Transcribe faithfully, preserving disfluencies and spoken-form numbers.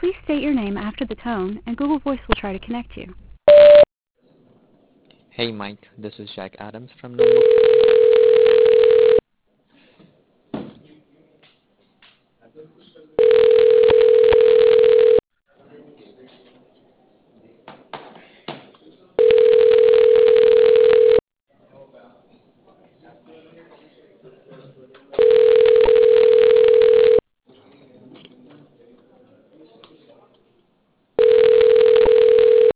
Please state your name after the tone, and Google Voice will try to connect you. Hey Mike, this is Jack Adams from Notebook.